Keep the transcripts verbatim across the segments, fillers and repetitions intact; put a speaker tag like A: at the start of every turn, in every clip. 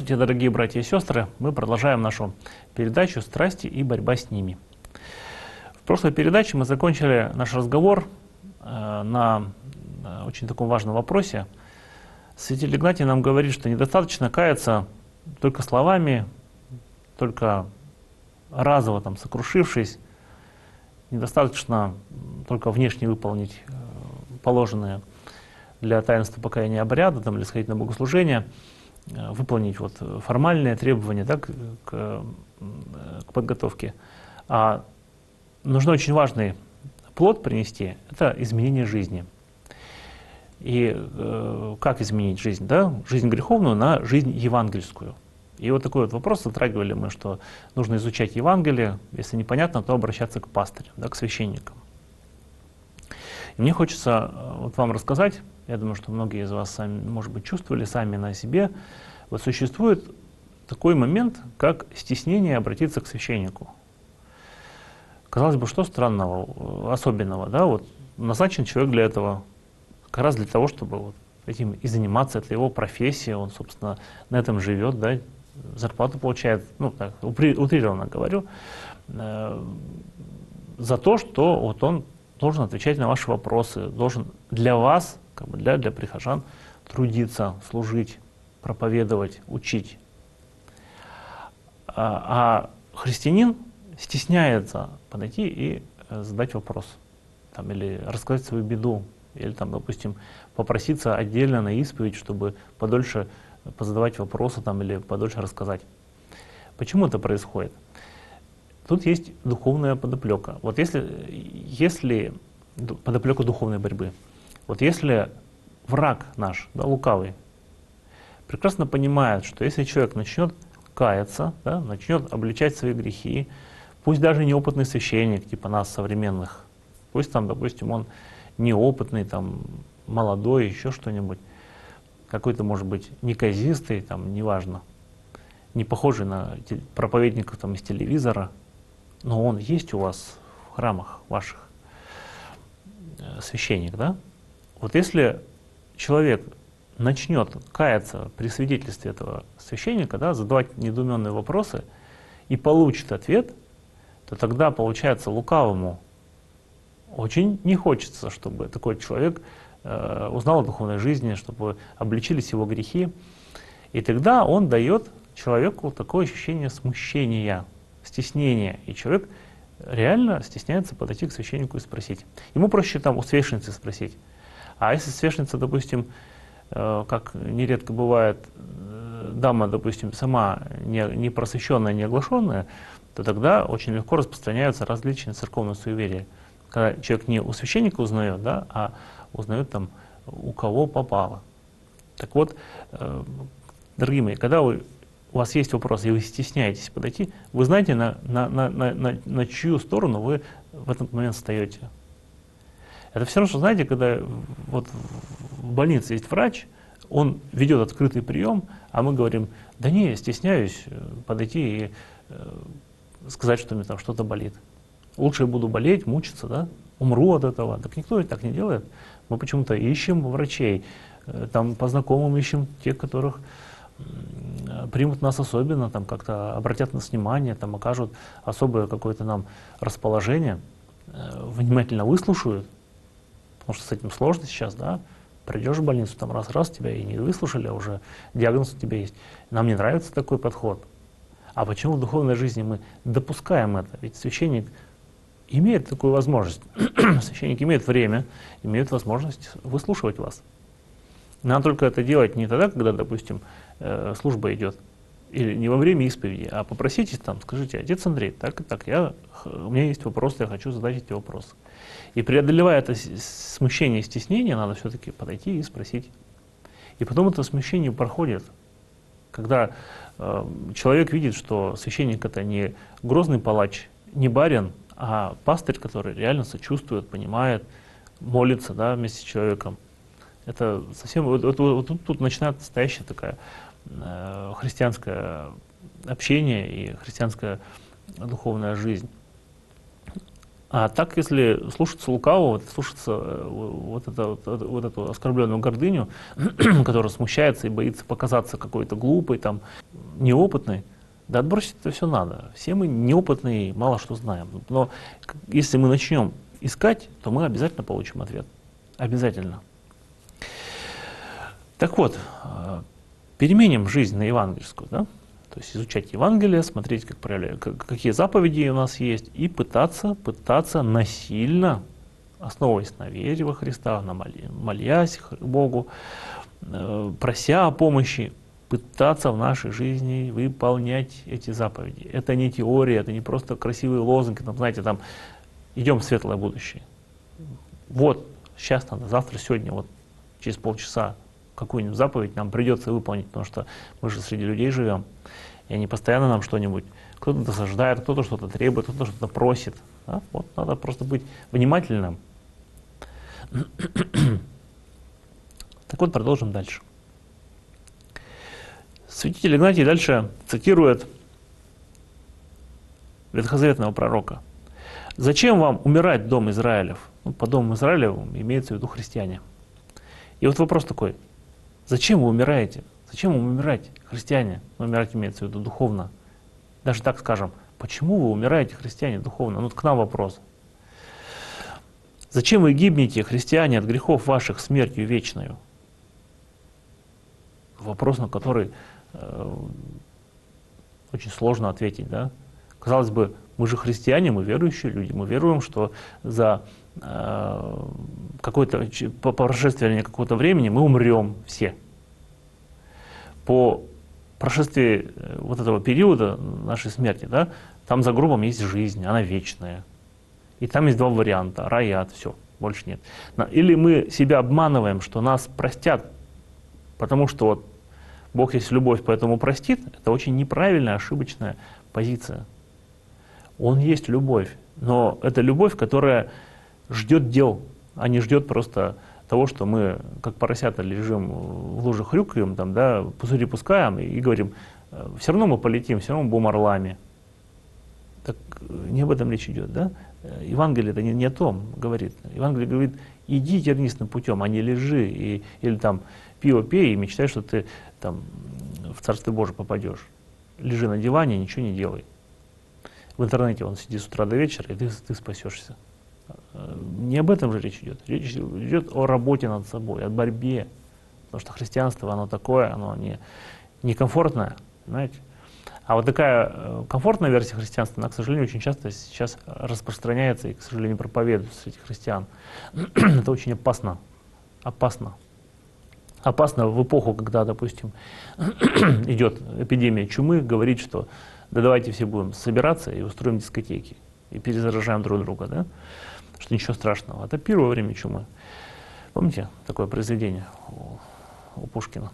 A: Здравствуйте, дорогие братья и сестры! Мы продолжаем нашу передачу «Страсти и борьба с ними». В прошлой передаче мы закончили наш разговор э, на э, очень таком важном вопросе. Святитель Игнатий нам говорит, что недостаточно каяться только словами, только разово там, сокрушившись, недостаточно только внешне выполнить э, положенные для таинства покаяния обряда там, или сходить на богослужение, выполнить вот формальные требования, да, к, к, к подготовке. А нужно очень важный плод принести — это изменение жизни. И э, как изменить жизнь? Да? Жизнь греховную на жизнь евангельскую. И вот такой вот вопрос затрагивали мы, что нужно изучать Евангелие, если непонятно, то обращаться к пастырям, да, к священникам. И мне хочется вот вам рассказать, я думаю, что многие из вас, сами, может быть, чувствовали сами на себе, вот существует такой момент, как стеснение обратиться к священнику. Казалось бы, что странного, особенного, да, вот назначен человек для этого, как раз для того, чтобы вот этим и заниматься, это его профессия, он, собственно, на этом живет, да, зарплату получает, ну, так, утрированно говорю, э, за то, что вот он должен отвечать на ваши вопросы, должен для вас, как бы для, для прихожан, трудиться, служить, проповедовать, учить. А, а христианин стесняется подойти и задать вопрос, там, или рассказать свою беду, или, там, допустим, попроситься отдельно на исповедь, чтобы подольше позадавать вопросы там, или подольше рассказать. Почему это происходит? Тут есть духовная подоплека. Вот если, если подоплека духовной борьбы, вот если враг наш, да, лукавый, прекрасно понимает, что если человек начнет каяться, да, начнет обличать свои грехи, пусть даже неопытный священник, типа нас, современных, пусть там, допустим, он неопытный, там, молодой, еще что-нибудь, какой-то, может быть, неказистый, там, неважно, не похожий на проповедников там, из телевизора, но он есть у вас в храмах ваших, э, священник, да? Вот если человек начнет каяться при свидетельстве этого священника, да, задавать недоуменные вопросы и получит ответ, то тогда, получается, лукавому очень не хочется, чтобы такой человек э, узнал о духовной жизни, чтобы обличились его грехи. И тогда он дает человеку такое ощущение смущения, стеснения. И человек реально стесняется подойти к священнику и спросить. Ему проще там у священницы спросить. А если священница, допустим, э, как нередко бывает, э, дама, допустим, сама не, не просвещенная, не оглашенная, то тогда очень легко распространяются различные церковные суеверия. Когда человек не у священника узнает, да, а узнает там, у кого попало. Так вот, э, дорогие мои, когда вы, у вас есть вопрос, и вы стесняетесь подойти, вы знаете, на, на, на, на, на чью сторону вы в этот момент встаете. Это все равно, что, знаете, когда вот в больнице есть врач, он ведет открытый прием, а мы говорим, да не, я стесняюсь подойти и э, сказать, что у меня там что-то болит. Лучше я буду болеть, мучиться, да, умру от этого. Так никто так не делает. Мы почему-то ищем врачей, э, там по знакомым ищем тех, которых э, примут нас особенно, там как-то обратят на нас внимание, там окажут особое какое-то нам расположение, э, внимательно выслушают. Потому что с этим сложно сейчас, да, придешь в больницу, там раз-раз тебя и не выслушали, а уже диагноз у тебя есть. Нам не нравится такой подход. А почему в духовной жизни мы допускаем это? Ведь священник имеет такую возможность. Священник имеет время, имеет возможность выслушивать вас. Надо только это делать не тогда, когда, допустим, э, служба идет, или не во время исповеди, а попросите там, скажите, отец Андрей, так и так, я, у меня есть вопросы, я хочу задать эти вопросы. И преодолевая это смущение и стеснение, надо все-таки подойти и спросить. И потом это смущение проходит. Когда э, человек видит, что священник это не грозный палач, не барин, а пастырь, который реально сочувствует, понимает, молится, да, вместе с человеком. Это совсем, вот, вот, вот тут, тут начинается настоящая такая э, христианское общение и христианская духовная жизнь. А так, если слушаться лукавого, слушаться вот, это, вот, вот эту оскорбленную гордыню, которая смущается и боится показаться какой-то глупой, там, неопытный, да отбросить это все надо. Все мы неопытные, мало что знаем. Но если мы начнем искать, то мы обязательно получим ответ. Обязательно. Так вот, переменим жизнь на евангельскую, да? То есть изучать Евангелие, смотреть, как проявляют, какие заповеди у нас есть, и пытаться, пытаться насильно, основываясь на вере во Христа, на моли, молясь Богу, прося о помощи, пытаться в нашей жизни выполнять эти заповеди. Это не теория, это не просто красивые лозунги, там, знаете, там, идем в светлое будущее. Вот, сейчас надо, завтра, сегодня, вот, через полчаса какую-нибудь заповедь нам придется выполнить, потому что мы же среди людей живем, и они постоянно нам что-нибудь, кто-то досаждает, кто-то что-то требует, кто-то что-то просит. Да? Вот надо просто быть внимательным. Так вот, продолжим дальше. Святитель Игнатий дальше цитирует ветхозаветного пророка. «Зачем вам умирать, дом Израилев?» Ну, по дому Израилеву имеется в виду христиане. И вот вопрос такой. Зачем вы умираете? Зачем вам умирать, христиане? Ну, умирать имеется в виду духовно. Даже так скажем, почему вы умираете, христиане, духовно? Ну, к нам вопрос. Зачем вы гибнете, христиане, от грехов ваших смертью вечною? Вопрос, на который э, очень сложно ответить, да? Казалось бы, мы же христиане, мы верующие люди, мы веруем, что за э, какое-то, по прошествии какого-то времени мы умрем все. По прошествии вот этого периода нашей смерти, да, там за гробом есть жизнь, она вечная. И там есть два варианта, рай и ад, все, больше нет. Или мы себя обманываем, что нас простят, потому что вот Бог есть любовь, поэтому простит. Это очень неправильная, ошибочная позиция. Он есть любовь, но это любовь, которая ждет дел, а не ждет просто того, что мы, как поросята, лежим в луже, хрюкаем, там, да, пузыри пускаем и, и говорим, все равно мы полетим, все равно мы будем орлами. Так не об этом речь идет, да? Евангелие это не, не о том говорит. Евангелие говорит, иди тернистым путем, а не лежи, и, или там пиво пей и мечтай, что ты там в Царствие Божие попадешь. Лежи на диване, ничего не делай. В интернете он сидит с утра до вечера, и ты, ты спасешься. Не об этом же речь идет. Речь идет о работе над собой, о борьбе. Потому что христианство, оно такое, оно не, не комфортное, знаете. А вот такая комфортная версия христианства, она, к сожалению, очень часто сейчас распространяется и, к сожалению, проповедуется среди христиан. Это очень опасно. Опасно. Опасно в эпоху, когда, допустим, идет эпидемия чумы, говорить, что да давайте все будем собираться и устроим дискотеки, и перезаражаем друг друга, да? Что ничего страшного. Это первое время чумы. Помните такое произведение у, у Пушкина?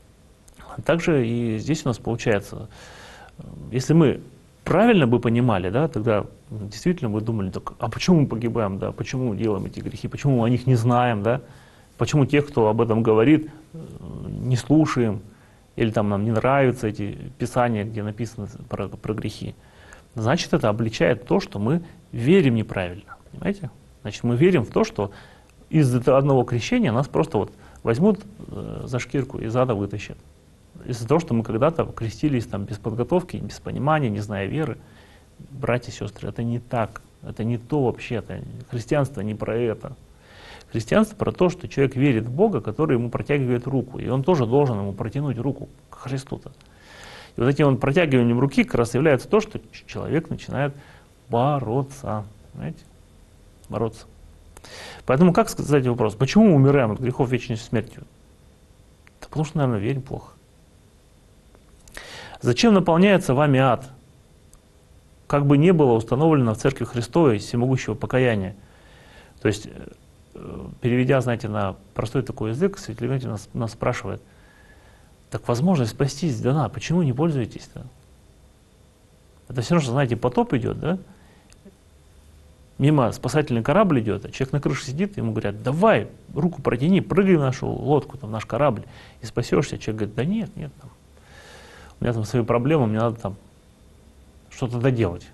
A: Также и здесь у нас получается, если мы правильно бы понимали, да, тогда действительно мы думали, так, а почему мы погибаем, да, почему мы делаем эти грехи, почему мы о них не знаем, да, почему тех, кто об этом говорит, не слушаем, или там нам не нравятся эти писания, где написано про, про грехи. Значит, это обличает то, что мы верим неправильно. Понимаете? Значит, мы верим в то, что из одного крещения нас просто вот возьмут э, за шкирку, из ада вытащат. Из-за того, что мы когда-то крестились там, без подготовки, без понимания, не зная веры. Братья и сестры, это не так. Это не то вообще-то. Христианство не про это. Христианство про то, что человек верит в Бога, который ему протягивает руку. И он тоже должен ему протянуть руку к Христу-то. И вот этим вот протягиванием руки как раз является то, что человек начинает бороться. Понимаете? Бороться. Поэтому как сказать вопрос, почему мы умираем от грехов вечной смертью? Да потому что, наверное, верим плохо. Зачем наполняется вами ад? Как бы не было установлено в Церкви Христовой всемогущего покаяния. То есть, переведя, знаете, на простой такой язык, Святитель Игнатий нас, нас спрашивает, так возможность спастись дана, почему не пользуетесь-то? Это все равно, что, знаете, потоп идет, да? Мимо спасательный корабль идет, а человек на крыше сидит, ему говорят, давай, руку протяни, прыгай в нашу лодку, там, в наш корабль, и спасешься. Человек говорит, да нет, нет, там, у меня там свои проблемы, мне надо там что-то доделать.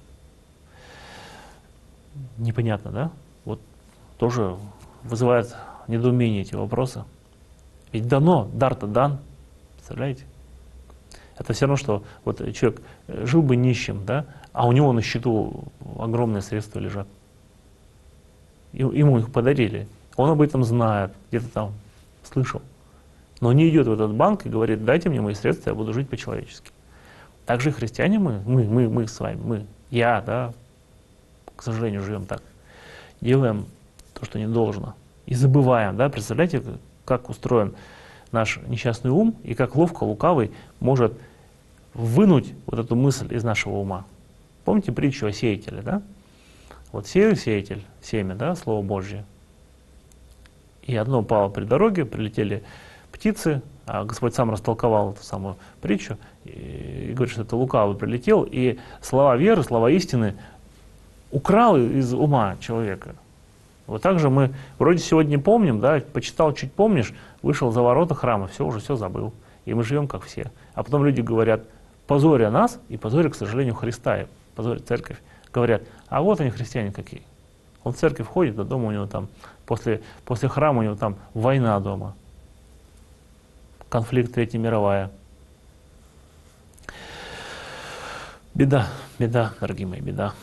A: Непонятно, да? Вот тоже вызывает недоумение эти вопросы. Ведь дано, дар-то дан, представляете? Это все равно, что вот человек жил бы нищим, да, а у него на счету огромные средства лежат. И, ему их подарили. Он об этом знает, где-то там слышал. Но не идет в этот банк и говорит: дайте мне мои средства, я буду жить по-человечески. Также и христиане мы, мы, мы, мы с вами, мы, я, да, к сожалению, живем так. Делаем то, что не должно. И забываем, да, представляете, как устроен наш несчастный ум и как ловко лукавый может вынуть вот эту мысль из нашего ума. Помните притчу о сеятеле, да? Вот сеял сеятель семя, да, Слово Божье. И одно упало при дороге, прилетели птицы, а Господь сам растолковал эту самую притчу и говорит, что это лукавый прилетел, и слова веры, слова истины украл из ума человека. Вот так же мы вроде сегодня помним, да, почитал, чуть помнишь, вышел за ворота храма, все, уже все забыл. И мы живем как все. А потом люди говорят: позоря нас и позоря, к сожалению, Христа, и позоря церковь. Говорят: а вот они, христиане какие. Он в церковь ходит, а дома у него там, после, после храма у него там война дома. Конфликт Третья мировая. Беда, беда, дорогие мои, беда.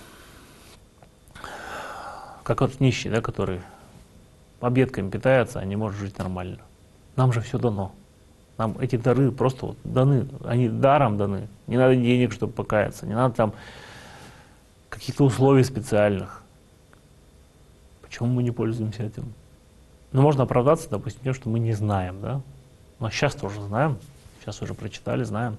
A: Как вот нищий, да, который объедками питается, а не может жить нормально. Нам же все дано. Нам эти дары просто вот даны, они даром даны. Не надо денег, чтобы покаяться, не надо там каких-то условий специальных. Почему мы не пользуемся этим? Ну, можно оправдаться, допустим, тем, что мы не знаем, да? Но сейчас тоже знаем, сейчас уже прочитали, знаем.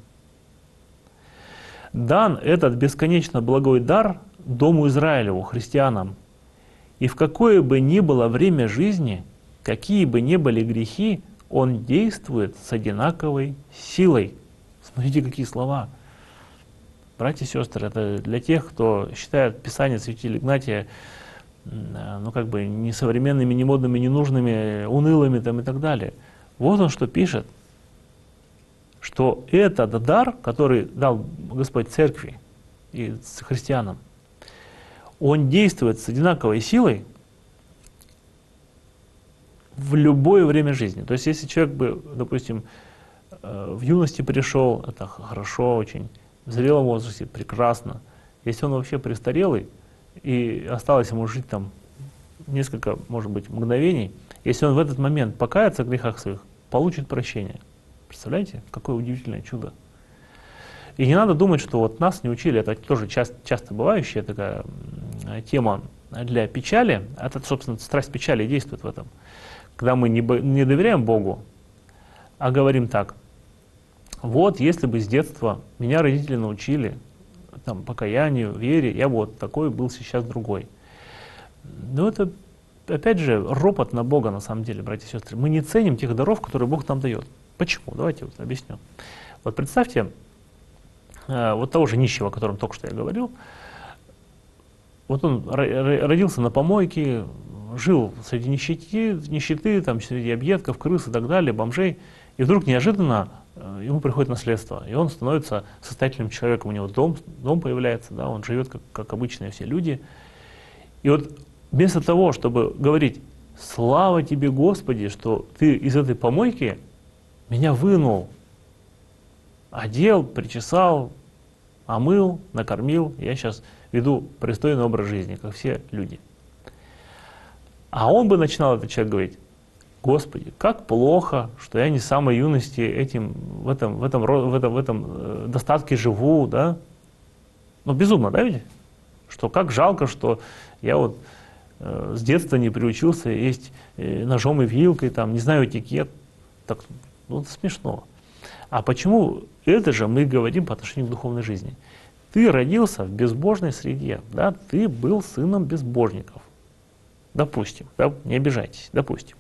A: Дан этот бесконечно благой дар Дому Израилеву, христианам, и в какое бы ни было время жизни, какие бы ни были грехи, он действует с одинаковой силой. Смотрите, какие слова. Братья и сестры, это для тех, кто считает Писание святителя Игнатия, ну как бы несовременными, немодными, ненужными, унылыми там и так далее. Вот он что пишет, что этот дар, который дал Господь церкви и христианам, он действует с одинаковой силой в любое время жизни. То есть если человек бы, допустим, в юности пришел, это хорошо очень, в зрелом возрасте прекрасно. Если он вообще престарелый и осталось ему жить там несколько, может быть, мгновений, если он в этот момент покается в грехах своих, получит прощение. Представляете, какое удивительное чудо. И не надо думать, что вот нас не учили, это тоже часто, часто бывающая такая тема для печали, это, собственно, страсть печали действует в этом. Когда мы не, не доверяем Богу, а говорим так: вот если бы с детства меня родители научили там, покаянию, вере, я бы вот такой был, сейчас другой. Но это, опять же, ропот на Бога, на самом деле, братья и сестры. Мы не ценим тех даров, которые Бог нам дает. Почему? Давайте вот объясню. Вот представьте, э, вот того же нищего, о котором только что я говорил, вот он родился на помойке, жил среди нищеты, нищеты там, среди объедков, крыс и так далее, бомжей, и вдруг неожиданно э, ему приходит наследство, и он становится состоятельным человеком, у него дом, дом появляется, да, он живет как, как обычные все люди. И вот вместо того, чтобы говорить: слава тебе, Господи, что ты из этой помойки меня вынул, одел, причесал, омыл, накормил, я сейчас веду пристойный образ жизни, как все люди. А он бы начинал, этот человек, говорить: Господи, как плохо, что я не с самой юности этим, в этом, в этом, в этом, в этом э, достатке живу, да? Ну, безумно, да, ведь? Что как жалко, что я вот э, с детства не приучился есть э, ножом и вилкой, там, не знаю этикет. Так, ну, это смешно. А почему это же мы говорим по отношению к духовной жизни? Ты родился в безбожной среде, да? Ты был сыном безбожников. Допустим, да? Не обижайтесь, допустим.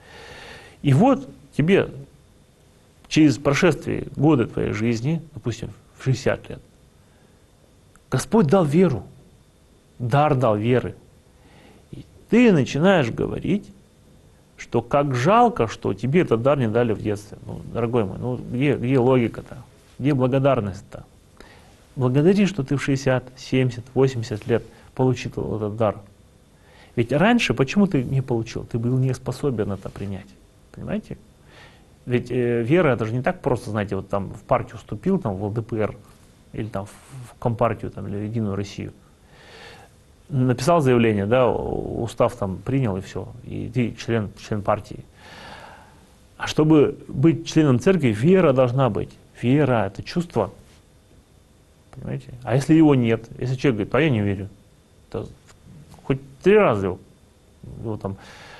A: И вот тебе через прошествие года твоей жизни, допустим, в шестьдесят лет, Господь дал веру, дар дал веры. И ты начинаешь говорить, что как жалко, что тебе этот дар не дали в детстве. Ну, дорогой мой, ну где, где логика-то? Где благодарность-то? Благодари, что ты в шестьдесят, семьдесят, восемьдесят лет получил этот дар. Ведь раньше почему ты не получил? Ты был не способен это принять. Понимаете? Ведь э, вера, это же не так просто, знаете, вот там в партию вступил, там в ЛДПР, или там в Компартию, там, или в Единую Россию. Написал заявление, да, устав там принял, и все, и ты член, член партии. А чтобы быть членом церкви, вера должна быть. Вера — это чувство. Понимаете? А если его нет, если человек говорит, а я не верю, то хоть три раза его, его там,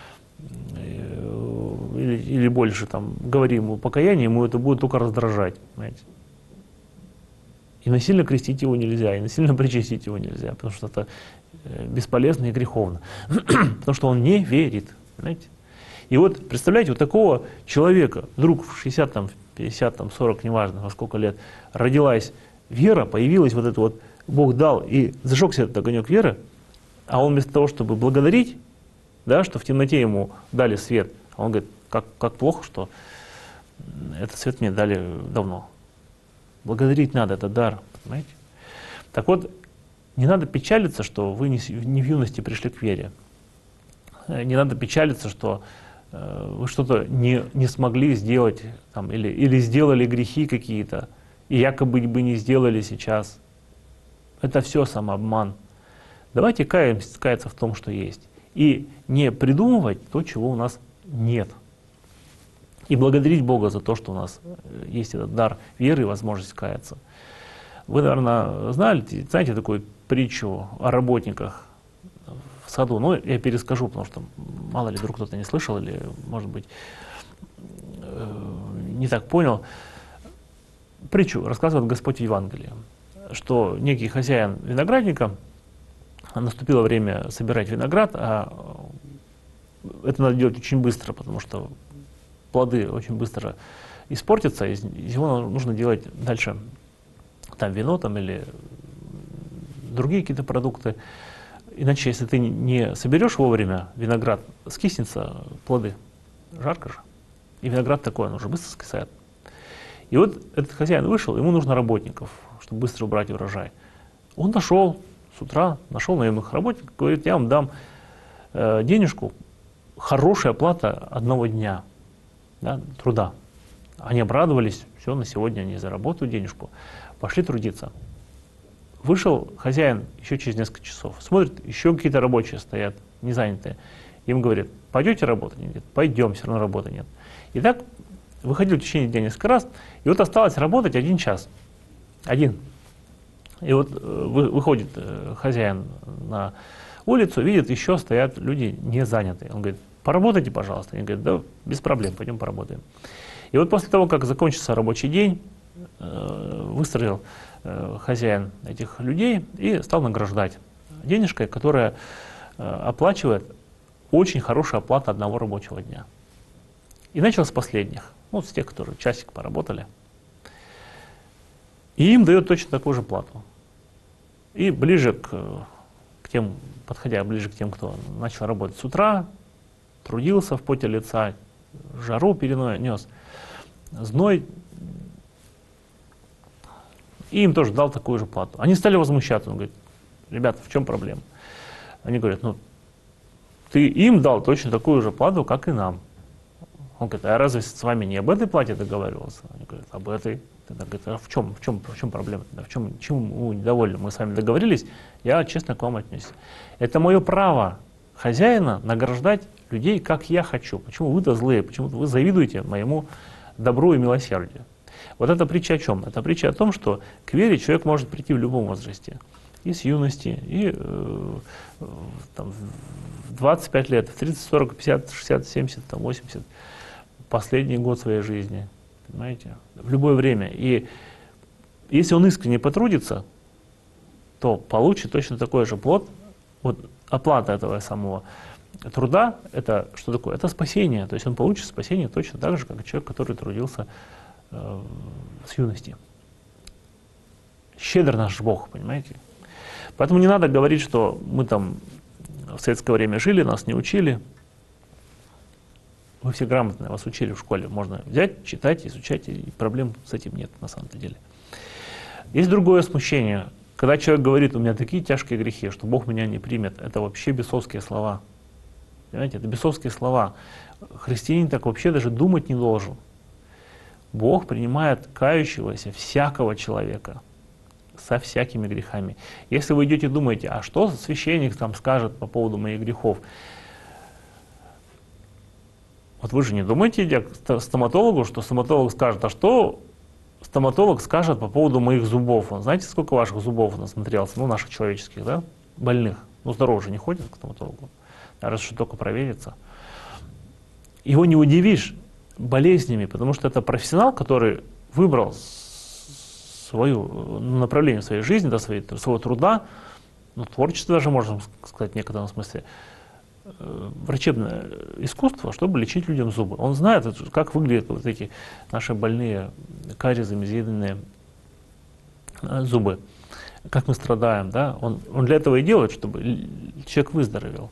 A: или, или больше там, говори ему покаяние, ему это будет только раздражать. Понимаете? И насильно крестить его нельзя, и насильно причастить его нельзя, потому что это бесполезно и греховно. Потому что он не верит. Понимаете? И вот представляете, вот такого человека вдруг в шестьдесят, там, пятьдесят, там, сорок, неважно, во сколько лет, родилась вера, появилась вот это вот, Бог дал, и зажегся этот огонек веры, а он вместо того, чтобы благодарить, да, что в темноте ему дали свет, а он говорит, как, как плохо, что этот свет мне дали давно. Благодарить надо, это дар, понимаете? Так вот, не надо печалиться, что вы не, не в юности пришли к вере. Не надо печалиться, что э, вы что-то не, не смогли сделать, там, или, или сделали грехи какие-то, и якобы бы не сделали сейчас. Это все самообман. Давайте каемся, каяться в том, что есть. И не придумывать то, чего у нас нет. И благодарить Бога за то, что у нас есть этот дар веры и возможность каяться. Вы, наверное, знали, знаете такую притчу о работниках в саду? Ну, я перескажу, потому что мало ли вдруг кто-то не слышал или, может быть, не так понял. Притчу рассказывает Господь в Евангелии, что некий хозяин виноградника, наступило время собирать виноград, а это надо делать очень быстро, потому что плоды очень быстро испортятся, из него нужно делать дальше там вино там, или другие какие-то продукты. Иначе, если ты не соберешь вовремя виноград, скиснется плоды. Жарко же. И виноград такой, он уже быстро скисает. И вот этот хозяин вышел, ему нужно работников, чтобы быстро убрать урожай. Он нашел с утра, нашел наемных работников, говорит, я вам дам э, денежку, хорошая плата одного дня, да, труда. Они обрадовались, все, на сегодня они заработают денежку, пошли трудиться. Вышел хозяин еще через несколько часов, смотрит, еще какие-то рабочие стоят, не занятые. Им говорит, пойдете работать? Они говорят, пойдем, все равно работы нет. И так выходил в течение дня несколько раз, и вот осталось работать один час. Один. И вот вы, выходит хозяин на улицу, видит, еще стоят люди не занятые. Он говорит, поработайте, пожалуйста. Они говорят, да, без проблем, пойдем поработаем. И вот после того, как закончился рабочий день, выстроил хозяин этих людей и стал награждать денежкой, которая оплачивает очень хорошая оплата одного рабочего дня. И начал с последних, ну, с тех, которые часик поработали. И им дает точно такую же плату. И ближе к, к тем, подходя ближе к тем, кто начал работать с утра, трудился в поте лица, жару перенес, зной, и им тоже дал такую же плату. Они стали возмущаться, он говорит, ребята, в чем проблема? Они говорят, ну, ты им дал точно такую же плату, как и нам. Он говорит, а разве с вами не об этой плате договаривался? Они говорят, об этой. Тогда говорит, а в чем, в чем, в чем проблема? В чем, чему вы недовольны? Мы с вами договорились, я честно к вам отнесусь. Это мое право хозяина награждать людей, как я хочу. Почему вы-то злые? Почему вы завидуете моему добру и милосердию? Вот эта притча о чем? Это притча о том, что к вере человек может прийти в любом возрасте. И с юности, и э, там, в двадцать пять лет, в тридцать, сорок, пятьдесят, шестьдесят, семьдесят, там, восемьдесят. Последний год своей жизни. Понимаете? В любое время. И если он искренне потрудится, то получит точно такой же плод. Вот оплата этого самого труда, это что такое? Это спасение. То есть он получит спасение точно так же, как человек, который трудился э, с юности. Щедр наш Бог, понимаете? Поэтому не надо говорить, что мы там в советское время жили, нас не учили. Вы все грамотные, вас учили в школе. Можно взять, читать, изучать, и проблем с этим нет на самом деле. Есть другое смущение. Когда человек говорит, у меня такие тяжкие грехи, что Бог меня не примет, это вообще бесовские слова. Понимаете, это бесовские слова. Христианин так вообще даже думать не должен. Бог принимает кающегося всякого человека со всякими грехами. Если вы идете и думаете, а что священник там скажет по поводу моих грехов? Вот вы же не думаете, идя к стоматологу, что стоматолог скажет, а что стоматолог скажет по поводу моих зубов? Он, знаете, сколько ваших зубов насмотрелся, ну, наших человеческих, да, больных? Ну, здоровые же не ходят к стоматологу, раз что только проверится. Его не удивишь болезнями, потому что это профессионал, который выбрал свое направление в своей жизни, да, своей, своего труда, ну, творчество даже, можно сказать, в некотором смысле, врачебное искусство, чтобы лечить людям зубы. Он знает, как выглядят вот эти наши больные кариесом изъеденные зубы, как мы страдаем. Да? Он, он для этого и делает, чтобы человек выздоровел.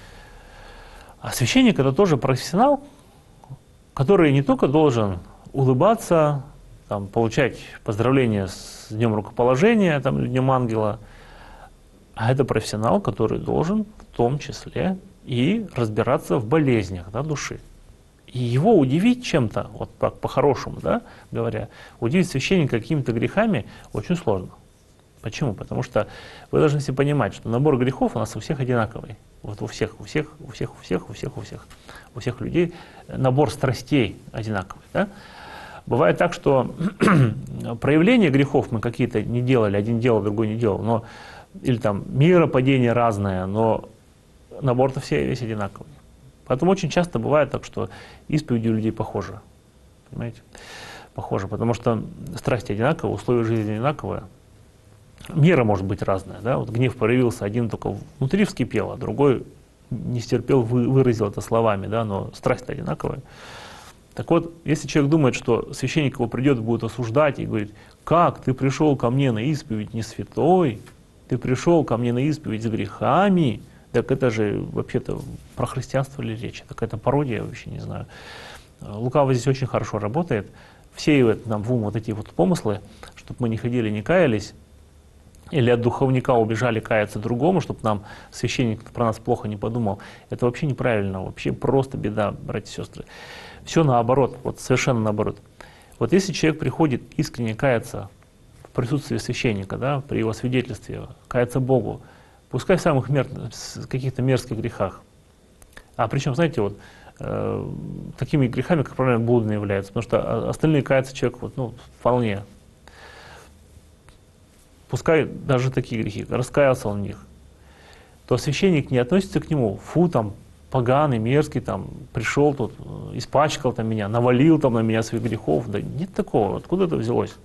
A: А священник — это тоже профессионал, который не только должен улыбаться, там, получать поздравления с Днем Рукоположения там, или Днем Ангела, а это профессионал, который должен в том числе и разбираться в болезнях, да, души. И его удивить чем-то, вот так по-хорошему, да, говоря, удивить священника какими-то грехами очень сложно. Почему? Потому что вы должны себе понимать, что набор грехов у нас у всех одинаковый. Вот у всех, у всех, у всех, у всех, у всех, у всех, у всех людей набор страстей одинаковый. Да? Бывает так, что проявления грехов мы какие-то не делали, один делал, другой не делал, но, или там миропадение разное, но набор-то все весь одинаковый. Поэтому очень часто бывает так, что исповеди у людей похожи. Понимаете? Похожи, потому что страсти одинаковые, условия жизни одинаковые. Мера может быть разная. Да? Вот гнев проявился, один только внутри вскипел, а другой не стерпел, вы, выразил это словами, да? Но страсть одинаковая. Так вот, если человек думает, что священник его придет и будет осуждать и говорит, как ты пришел ко мне на исповедь не святой, ты пришел ко мне на исповедь с грехами, так это же вообще-то про христианство ли речь? Это какая-то пародия, я вообще не знаю. Лукавый здесь очень хорошо работает. Всеивает нам в ум вот эти вот помыслы, чтобы мы не ходили, не каялись, или от духовника убежали каяться другому, чтобы нам священник про нас плохо не подумал. Это вообще неправильно, вообще просто беда, братья и сестры. Все наоборот, вот совершенно наоборот. Вот если человек приходит искренне каяться в присутствии священника, да, при его свидетельстве, каяться Богу, пускай в самых мер... каких-то мерзких грехах. А причем, знаете, вот э, такими грехами, как правило, блудные являются, потому что остальные кается человек вот, ну, вполне. Пускай даже такие грехи, раскаялся он в них, то священник не относится к нему, фу, там, поганый, мерзкий, там, пришел тут, испачкал там меня, навалил там на меня своих грехов. Да нет такого, откуда это взялось?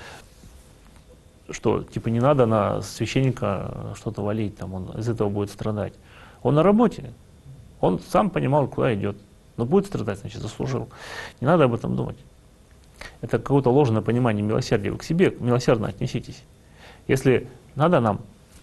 A: Что, типа, не надо на священника что-то валить, там, он из этого будет страдать. Он на работе, он сам понимал, куда идет, но будет страдать, значит, заслужил. Не надо об этом думать. Это какое-то ложное понимание милосердия. Вы к себе милосердно отнеситесь. Если надо нам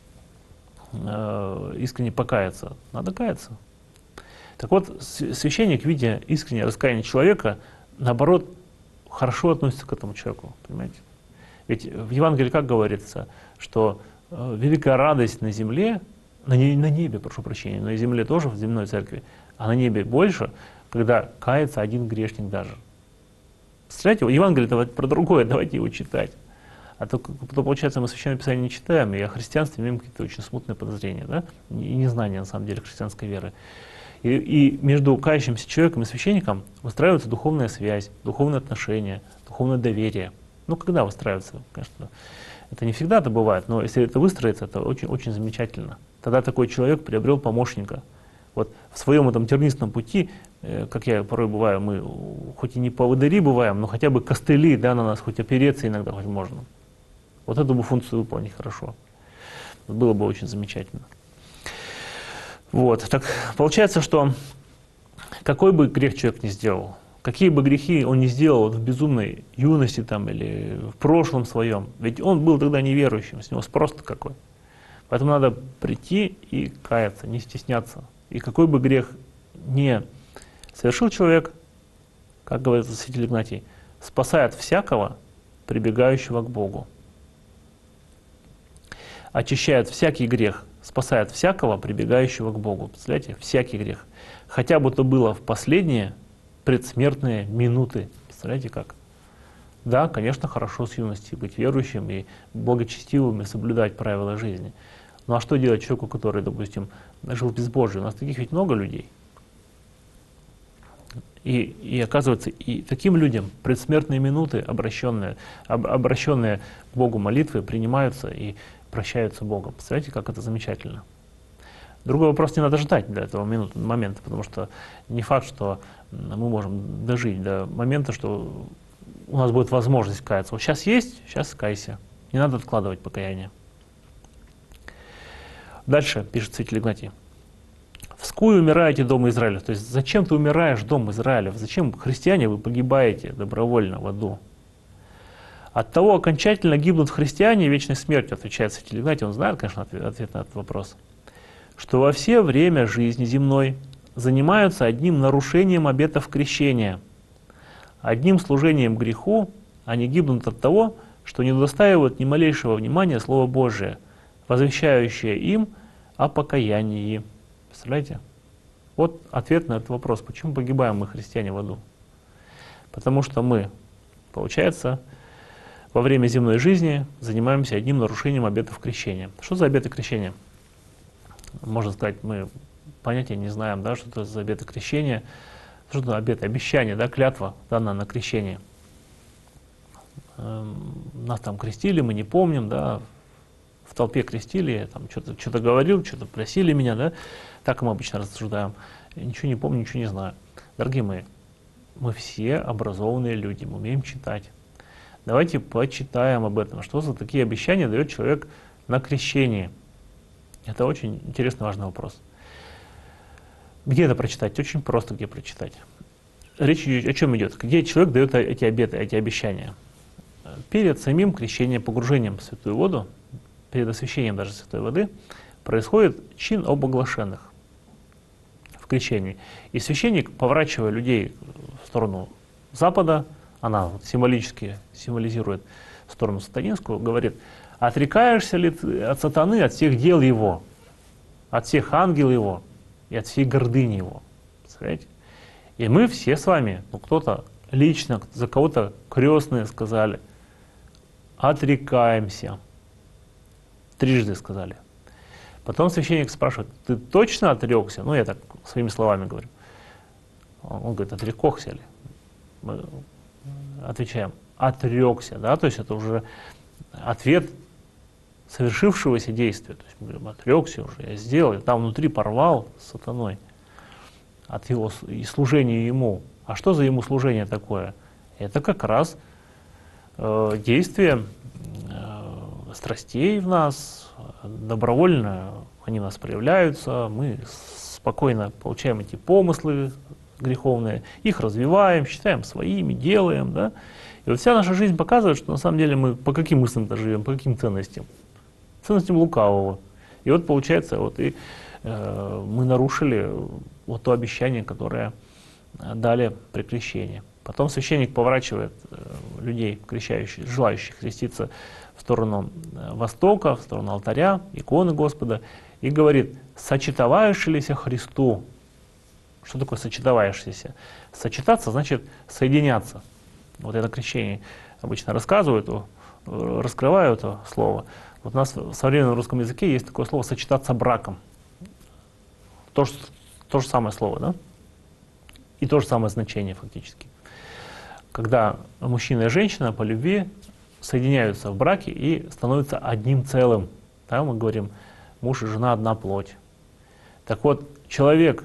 A: э, искренне покаяться, надо каяться. Так вот, священник, видя искреннее раскаяние человека, наоборот, хорошо относится к этому человеку, понимаете? Ведь в Евангелии как говорится, что э, великая радость на земле, на, не, на небе, прошу прощения, на земле тоже, в земной церкви, а на небе больше, когда кается один грешник даже. Представляете, Евангелие про другое, давайте его читать. А то, то, получается, мы Священное Писание не читаем, и о христианстве имеем какие-то очень смутные подозрения, да? И незнание, на самом деле, христианской веры. И, и между кающимся человеком и священником выстраивается духовная связь, духовные отношения, духовное доверие. Ну, когда выстраивается, конечно, это не всегда это бывает, но если это выстроится, это очень, очень замечательно. Тогда такой человек приобрел помощника. Вот в своем этом тернистом пути, э, как я порой бываю, мы хоть и не поводыри бываем, но хотя бы костыли, да, на нас хоть опереться иногда хоть можно. Вот эту бы функцию выполнить хорошо. Было бы очень замечательно. Вот, так получается, что какой бы грех человек ни сделал, какие бы грехи он ни сделал вот в безумной юности там, или в прошлом своем, ведь он был тогда неверующим, с него спрос-то какой. Поэтому надо прийти и каяться, не стесняться. И какой бы грех ни совершил человек, как говорит святитель Игнатий, спасает всякого, прибегающего к Богу. Очищает всякий грех, спасает всякого, прибегающего к Богу. Представляете, всякий грех. Хотя бы то было в последние предсмертные минуты. Представляете как? Да, конечно, хорошо с юности быть верующим и благочестивым, и соблюдать правила жизни. Ну а что делать человеку, который, допустим, жил без Божия? У нас таких ведь много людей. И, и оказывается, и таким людям предсмертные минуты, обращенные, об, обращенные к Богу молитвы, принимаются и прощаются Богом. Представляете, как это замечательно. Другой вопрос, не надо ждать до этого минуты, момента, потому что не факт, что мы можем дожить до момента, что у нас будет возможность каяться. Вот сейчас есть, сейчас кайся. Не надо откладывать покаяние. Дальше пишет святитель Игнатий. «Вскую умираете, дом Израилев». То есть зачем ты умираешь, дом Израилев? Зачем, христиане, вы погибаете добровольно в аду? От того окончательно гибнут христиане вечной смертью, отвечает святитель Игнатий. Он знает, конечно, ответ, ответ на этот вопрос. Что во все время жизни земной занимаются одним нарушением обетов крещения, одним служением греху, они гибнут от того, что не удостаивают ни малейшего внимания Слово Божие, возвещающее им о покаянии. Представляете? Вот ответ на этот вопрос. Почему погибаем мы, христиане, в аду? Потому что мы, получается, во время земной жизни занимаемся одним нарушением обетов крещения. Что за обеты крещения? Можно сказать, мы понятия не знаем, да, что это за обеты крещения. Что это обеты, обещания, да, клятва, данная на крещение. Нас там крестили, мы не помним, да, в толпе крестили, там что-то что-то говорил, что-то просили меня, да, так мы обычно рассуждаем. Ничего не помню, ничего не знаю. Дорогие мои, мы все образованные люди, мы умеем читать. Давайте почитаем об этом, что за такие обещания дает человек на крещении. Это очень интересный, важный вопрос. Где это прочитать? Очень просто, где прочитать. Речь о чем идет? Где человек дает эти обеты, эти обещания? Перед самим крещением, погружением в святую воду, перед освящением даже святой воды, происходит чин об оглашенных в крещении. И священник, поворачивая людей в сторону запада, она символически символизирует сторону сатанинскую, говорит: отрекаешься ли ты от сатаны, от всех дел его, от всех ангелов его и от всей гордыни его. Представляете? И мы все с вами, ну кто-то лично, за кого-то крестные сказали, отрекаемся. Трижды сказали. Потом священник спрашивает: ты точно отрекся? Ну, я так своими словами говорю. Он говорит: отрекохся ли? Мы отвечаем: отрекся, да, то есть это уже ответ совершившегося действия. То есть мы говорим: отрекся уже, я сделал, я там внутри порвал с сатаной от его и служения ему. А что за ему служение такое? Это как раз э, действие э, страстей в нас, добровольно они у нас проявляются, мы спокойно получаем эти помыслы греховные, их развиваем, считаем своими, делаем, да? И вот вся наша жизнь показывает, что на самом деле мы по каким мыслям-то живем, по каким ценностям? Ценностям лукавого. И вот получается, вот и э, мы нарушили вот то обещание, которое дали при крещении. Потом священник поворачивает э, людей, крещающих, желающих креститься в сторону востока, в сторону алтаря, иконы Господа, и говорит: сочетоваешься Христу. Что такое сочетоваешься? Сочетаться значит соединяться. Вот это крещение обычно рассказывают, раскрываю это слово. Вот у нас в современном русском языке есть такое слово «сочетаться браком». То же, то же самое слово, да? И то же самое значение фактически. Когда мужчина и женщина по любви соединяются в браке и становятся одним целым. Да, мы говорим: муж и жена одна плоть. Так вот, человек,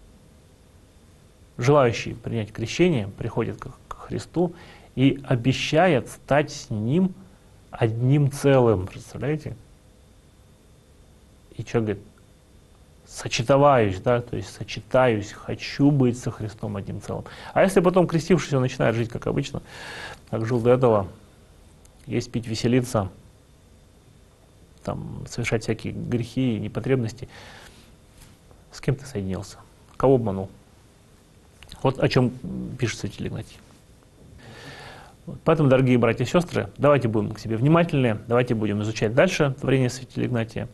A: желающий принять крещение, приходит к Христу и обещает стать с Ним одним целым. Представляете? И что говорит? Сочетоваюсь, да, то есть сочетаюсь, хочу быть со Христом одним целым. А если потом, крестившись, он начинает жить как обычно, как жил до этого, есть, пить, веселиться, там, совершать всякие грехи и непотребности, с кем ты соединился? Кого обманул? Вот о чем пишет святитель Игнатий. Вот. Поэтому, дорогие братья и сестры, давайте будем к себе внимательны, давайте будем изучать дальше творение святителя Игнатия,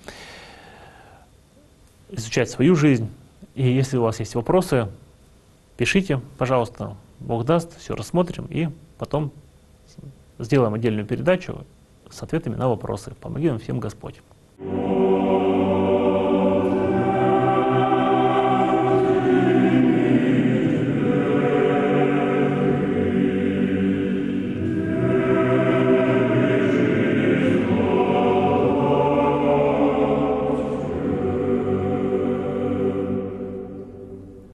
A: изучать свою жизнь. И если у вас есть вопросы, пишите, пожалуйста, Бог даст, все рассмотрим и потом сделаем отдельную передачу с ответами на вопросы. Помоги нам всем Господь.